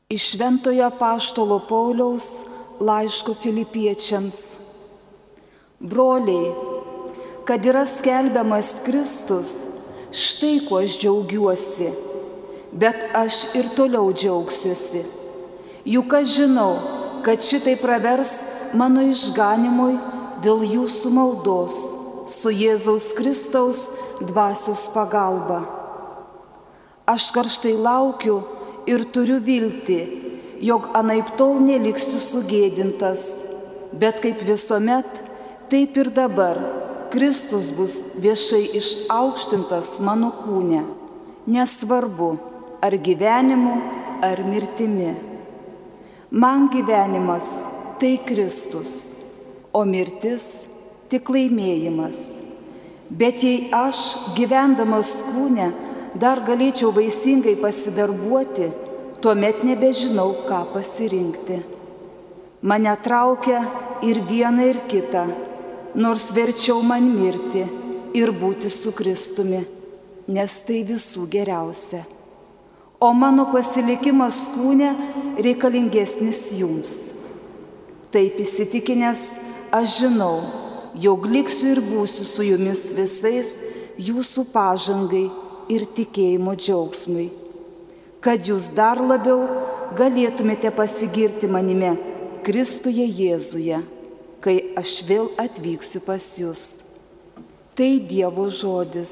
Iš Šventojo Apaštalo Pauliaus laiško Filipiečiams. Broliai, kad yra skelbiamas Kristus, štai kuo aš džiaugiuosi, bet aš ir toliau džiaugsiuosi. Juk aš žinau, kad šitai pravers mano išganimui dėl jūsų maldos su Jėzaus Kristaus dvasios pagalba. Aš karštai laukiu ir turiu viltį, jog anaiptol neliksiu sugėdintas, bet kaip visuomet, taip ir dabar Kristus bus viešai išaukštintas mano kūne, nesvarbu, ar gyvenimu, ar mirtimi. Man gyvenimas tai Kristus, o mirtis tik laimėjimas. Bet jei aš, gyvendamas kūne, dar galėčiau vaisingai pasidarbuoti, tuomet nebežinau, ką pasirinkti. Mane traukia ir viena, ir kita, nors verčiau man mirti ir būti su Kristumi, nes tai visų geriausia. O mano pasilikimas kūne reikalingesnis jums. Taip įsitikinęs, aš žinau, jog liksiu ir būsiu su jumis visais jūsų pažangai ir tikėjimo džiaugsmui, kad jūs dar labiau galėtumėte pasigirti manime Kristuje Jėzuje, kai aš vėl atvyksiu pas jūs. Tai Dievo žodis.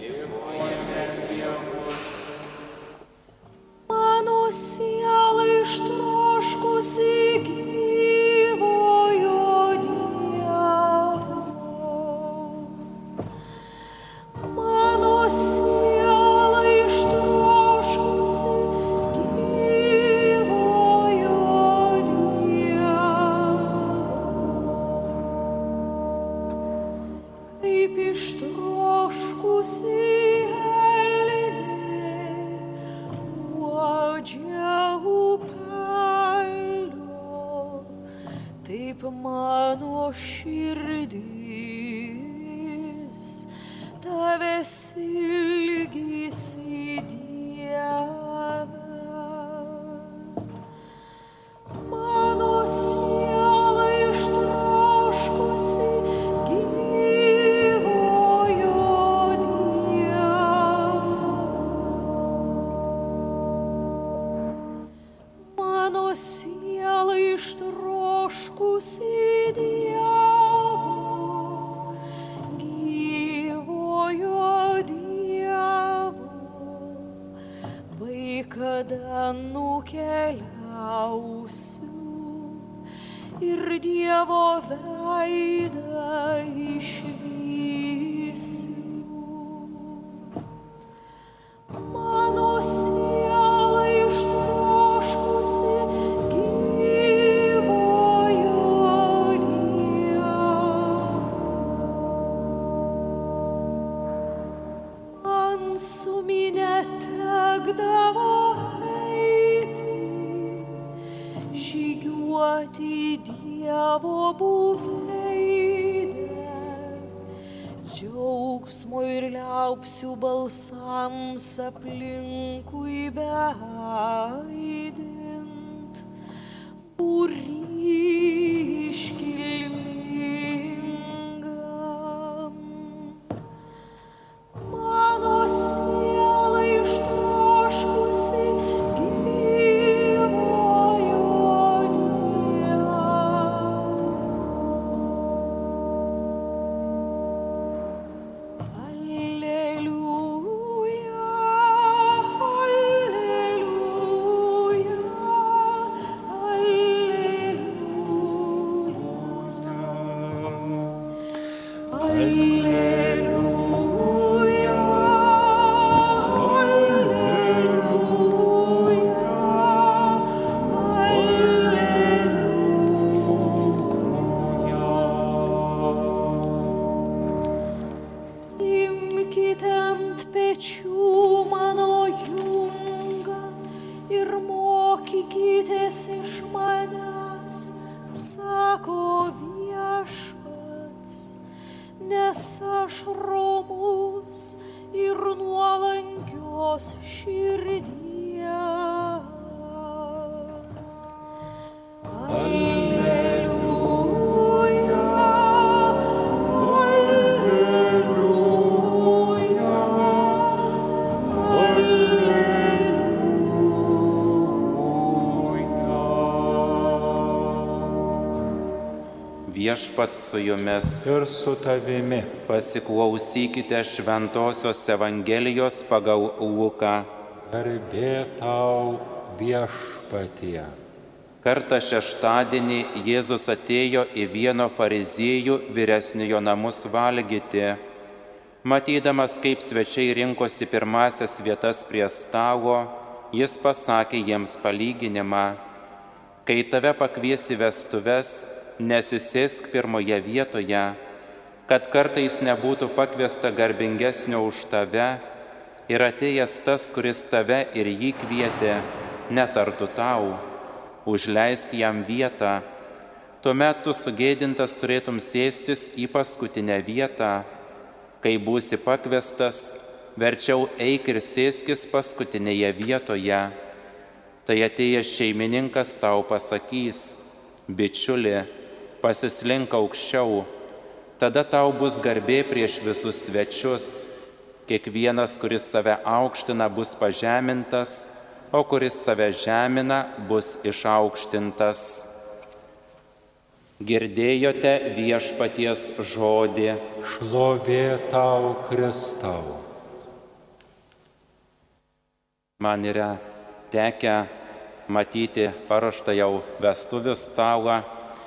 Mano siela ištroškusi gyvojo Dievo. Mano siela ištroškusi gyvojo Dievo. Kaip ištroškusi taip mano širdis tavęs ilgisi, Dieve. Mano siela ištroškusi gyvojo Dievo. Mano siela ištroškusi Dievo, gyvojo Dievo, vai kada nukeliausiu ir Dievo veidą išvysiu. Mano siela ištroškusi su minia tekdavo eiti, žygiuoti Dievo buveinę, džiaugsmo ir liaupsių balsams aplinkui beaidint, būry iškilmingam. Mano siela ištroškusi gyvojo Dievo. Alleluja, alleluja, alleluja. Alleluja. Imkite ant pečių mano jungą ir mokykitės iš manęs, sako Viešpats, nes aš romus ir nuolankios širdies. Viešpats su jumis. Ir su tavimi. Pasiklausykite Šventosios Evangelijos pagal Luką. Garbė tau, Viešpatie. Kartą šeštadienį Jėzus atėjo į vieno fariziejų vyresniojo namus valgyti. Matydamas, kaip svečiai rinkosi pirmasias vietas prie stalo, jis pasakė jiems palyginimą. Kai tave pakvies į vestuves, nesisėsk pirmoje vietoje, kad kartais nebūtų pakviesta garbingesnio už tave ir atėjęs tas, kuris tave ir jį kvietė, netartų tau, užleisk jam vietą. Tuomet tu sugėdintas turėtum sėstis į paskutinę vietą. Kai būsi pakviestas, verčiau eik ir sėskis paskutinėje vietoje. Tai atėjęs šeimininkas tau pasakys: bičiuli, pasislink aukščiau, tada tau bus garbė prieš visus svečius. Kiekvienas, kuris save aukština, bus pažemintas, o kuris save žemina, bus išaukštintas. Girdėjote Viešpaties žodį. Šlovė tau, Kristau. Man yra tekę matyti paruoštą jau vestuvių stalą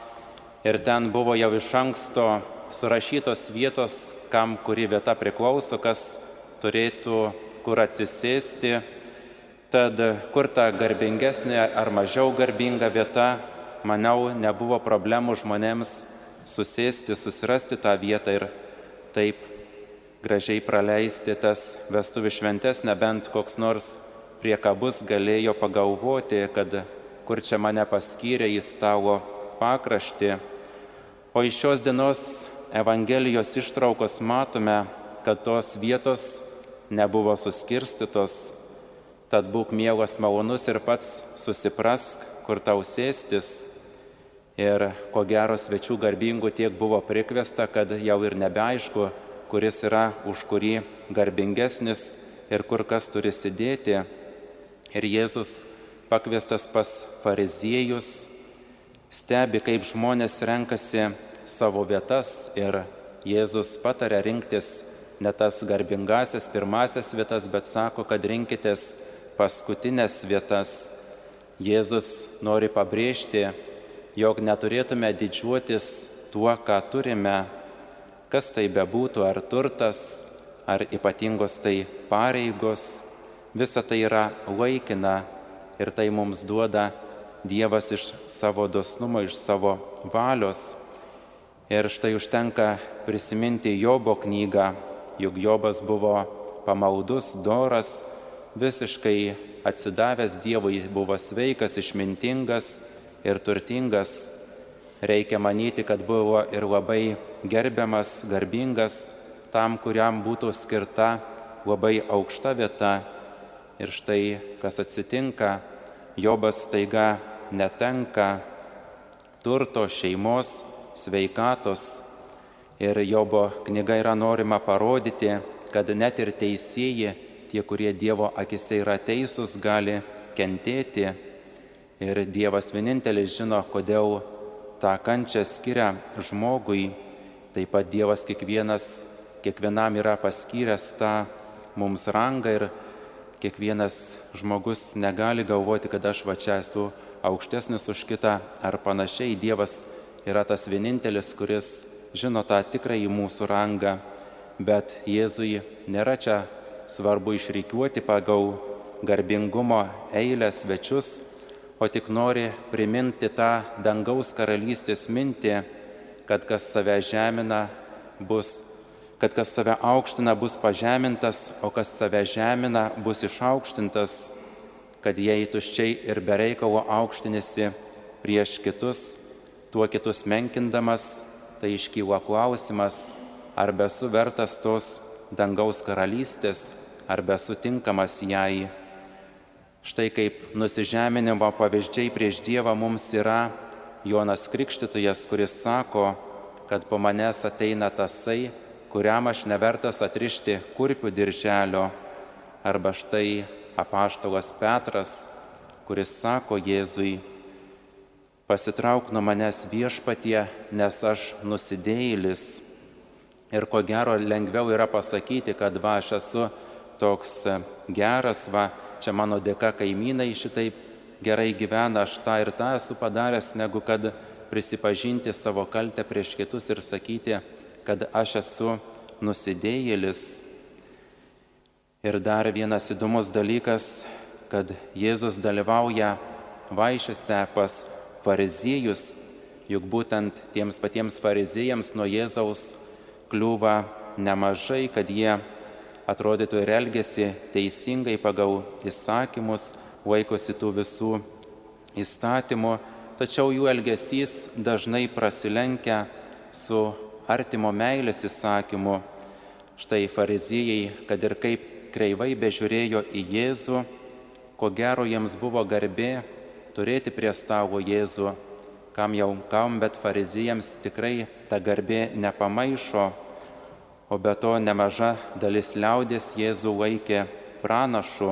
ir ten buvo jau iš anksto surašytos vietos, kam kuri vieta priklauso, kas turėtų kur atsisėsti. Tad kur ta garbingesnė ar mažiau garbinga vieta, maniau, nebuvo problemų žmonėms susėsti, susirasti tą vietą ir taip gražiai praleisti tas vestuvių šventes, nebent koks nors priekabus galėjo pagalvoti, kad kur čia mane paskyrė į stalo pakraštį. O iš šios dienos Evangelijos ištraukos matome, kad tos vietos nebuvo suskirstytos. Tad būk mielas, malonus ir pats susiprask, kur tau sėstis. Ir ko gero svečių garbingų tiek buvo prikviesta, kad jau ir nebeaišku, kuris yra už kurį garbingesnis ir kur kas turi sėdėti. Ir Jėzus, pakviestas pas fariziejus, stebi, kaip žmonės renkasi savo vietas, ir Jėzus patarė rinktis ne tas garbingasias pirmasias vietas, bet sako, kad rinkitės paskutinės vietas. Jėzus nori pabrėžti, jog neturėtume didžiuotis tuo, ką turime, kas tai bebūtų, ar turtas, ar ypatingos tai pareigos. Visa tai yra laikina ir tai mums duoda Dievas iš savo dosnumo, iš savo valios. Ir štai užtenka prisiminti Jobo knygą, juk Jobas buvo pamaldus, doras, visiškai atsidavęs Dievui, buvo sveikas, išmintingas ir turtingas. Reikia manyti, kad buvo ir labai gerbiamas, garbingas, tam, kuriam būtų skirta labai aukšta vieta. Ir štai, kas atsitinka, Jobas staiga netenka turto, šeimos, sveikatos. Ir Jobo knyga yra norima parodyti, kad net ir teisieji, tie, kurie Dievo akise yra teisūs, gali kentėti. Ir Dievas vienintelis žino, kodėl tą kančią skiria žmogui. Taip pat Dievas kiekvienam yra paskyręs tą mums rangą ir kiekvienas žmogus negali galvoti, kad aš va čia esu aukštesnis už kitą ar panašiai. Dievas yra tas vienintelis, kuris žino tą tikrąjį mūsų rangą, bet Jėzui nėra čia svarbu išrikiuoti pagal garbingumo eilę svečius, o tik nori priminti tą dangaus karalystės mintį, kad kas save žemina kad kas save aukština bus pažemintas, o kas save žemina bus išaukštintas, kad jei tuščiai ir be reikalo aukštinėsi prieš kitus, tuo kitus menkindamas, tai iškyla klausimas, ar besu vertas tos dangaus karalystės, ar besu tinkamas jai. Štai kaip nusižeminimo pavyzdžiai prieš Dievą mums yra Jonas Krikštytojas, kuris sako, kad po manęs ateina tasai, kuriam aš nevertas atrišti kurpių dirželio. Arba štai apaštalas Petras, kuris sako Jėzui, pasitrauk nuo manęs Viešpatie, nes aš nusidėjėlis. Ir ko gero lengviau yra pasakyti, kad va, aš esu toks geras, va, čia mano dėka kaimynai šitaip gerai gyvena, aš tą ir tą esu padaręs, negu kad prisipažinti savo kaltę prieš kitus ir sakyti, kad aš esu nusidėjėlis. Ir dar vienas įdomus dalykas, kad Jėzus dalyvauja vaišėse pas fariziejus, juk būtent tiems patiems fariziejams nuo Jėzaus kliūva nemažai, kad jie atrodytų ir elgesi teisingai pagal įsakymus, laikosi tų visų įstatymų, tačiau jų elgesys dažnai prasilenkia su artimo meilės įsakymu. Štai fariziejai, kad ir kaip kreivai bežiūrėjo į Jėzų, ko gero jiems buvo garbė turėti prie stalo Jėzų, kam, bet fariziejams tikrai ta garbė nepamaišo, o be to nemaža dalis liaudės Jėzų laikė pranašu.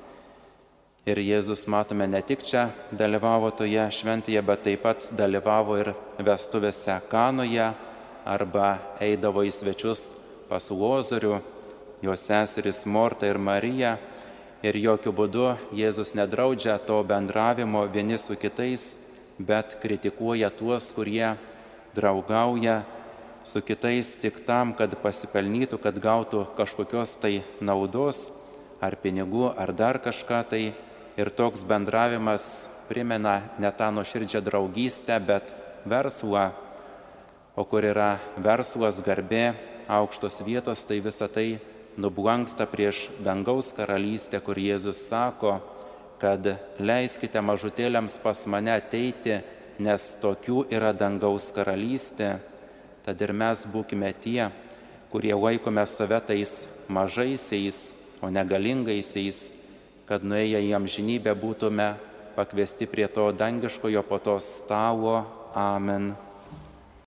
Ir Jėzus, matome, ne tik čia dalyvavo toje šventėje, bet taip pat dalyvavo ir vestuvėse Kanoje, arba eidavo į svečius pas Lozorių, jo seseris Morta ir Marija. Ir jokių būdų Jėzus nedraudžia to bendravimo vieni su kitais, bet kritikuoja tuos, kurie draugauja su kitais tik tam, kad pasipelnytų, kad gautų kažkokios tai naudos, ar pinigų, ar dar kažką tai. Ir toks bendravimas primena ne tą nuoširdžią draugystę, bet verslą. O kur yra verslas, garbė, aukštos vietos, tai visa tai nublanksta prieš dangaus karalystę, kur Jėzus sako, kad leiskite mažutėliams pas mane ateiti, nes tokių yra dangaus karalystė. Tad ir mes būkime tie, kurie laikome save tais mažaisiais, o negalingaisiais, kad nuėję į amžinybę būtume pakviesti prie to dangiškojo po to stalo. Amen.